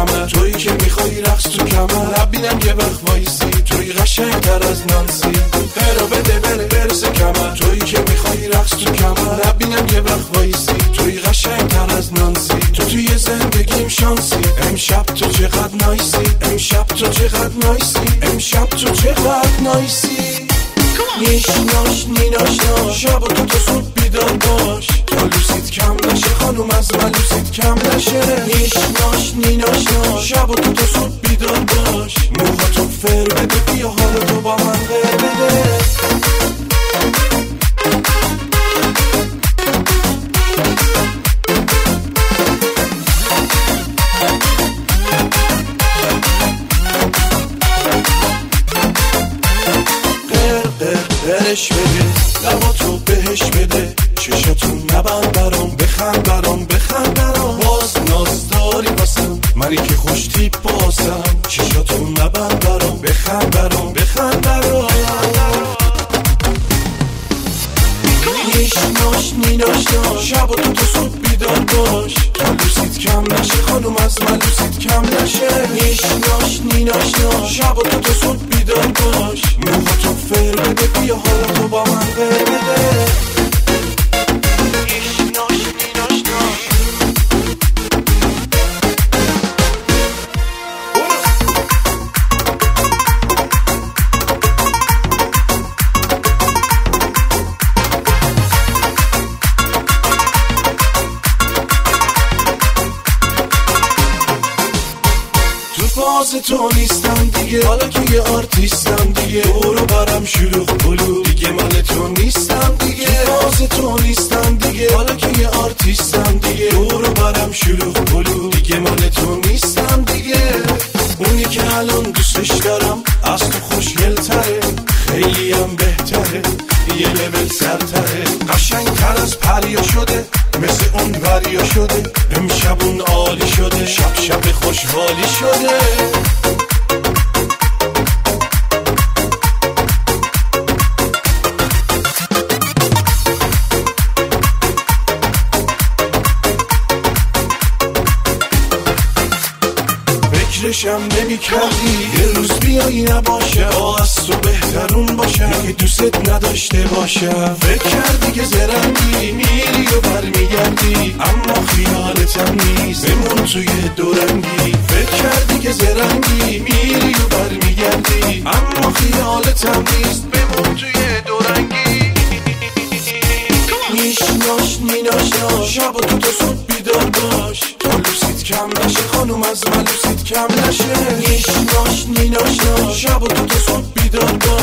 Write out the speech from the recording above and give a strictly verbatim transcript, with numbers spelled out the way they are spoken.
کمر، تویی که میخوای رقص تو کمر. نبینم یه وقت وایسی، توی قشنگتر از نانسی. برو بده بره برسه کمر، تویی که میخوای رقص تو کمر. نبینم یه وقت وایسی، توی قشنگتر از نانسی. تو توی زندگیم شانسی، امشب تو چقدر نایسی. امشب تو چقدر نایسی. امشب تو چقدر نایسی. نیش ناش نیناش ناش، شب و تو تو زود بیدار باش تا لوسید کم نشه خانوم، از من لوسید کم نشه. نیش ناش نیناش ناش، شب و تو تو زود بیدار باش. موها تو فر بده، بیا حالا تو با من غیر بده. برش بده، لبا تو بهش بده، چشاتون نبند برام، بخند برام بخند برام. باز ناز داری واسم، منی که خوش تیپ باسم. چشاتون نبند برام، بخند برام بخند برام. نیش ناش نیناش ناش، شب و تو تو زود بیدار باش تا لوسید کم نشه خانوم، از من لوسید کم نشه. نیش ناش نیناش ناش، شب و تو تو زود بیدار باش. موها تو فر بده، بیا حالا تو با من غیر بده. نیش ناش نیناش ناش. باز تو نیستم دیگه، حالا که یه آرتیستم دیگه. برو برم شلوغ بلو، دیگه مال تو نیستم دیگه. باز تو نیستم دیگه، حالا که یه آرتیستم دیگه. برو برم شلوغ بلو، دیگه مال تو نیستم دیگه. اونی که الان دوستش دارم از تو خوشگل تره، خیلی هم بهتره، یه لول سرتره. قشنگ تر از پریا شده، مثل اون وریا شده. امشب اون عالی شده، شب شب خوشحالی شده. فکرشم نمی کردی یه روز بیایی نباشه، آه از تو بهترون باشم که دوست نداشته باشم. فکر کردی که زرنگی میری و برمیگردی، اما خیالتم نیست، بمون توی دورنگی. فکر کردی که زرنگی میری و برمیگردی، اما خیالتم نیست، بمون توی دورنگی. نیش ناش نیناش ناش، شب و تو تو زود بیدار باش تا لوسید کم نشه خانوم، از من لوسید کم نشه. نیش ناش نیناش ناش، شب و تو تو زود بیدار باش.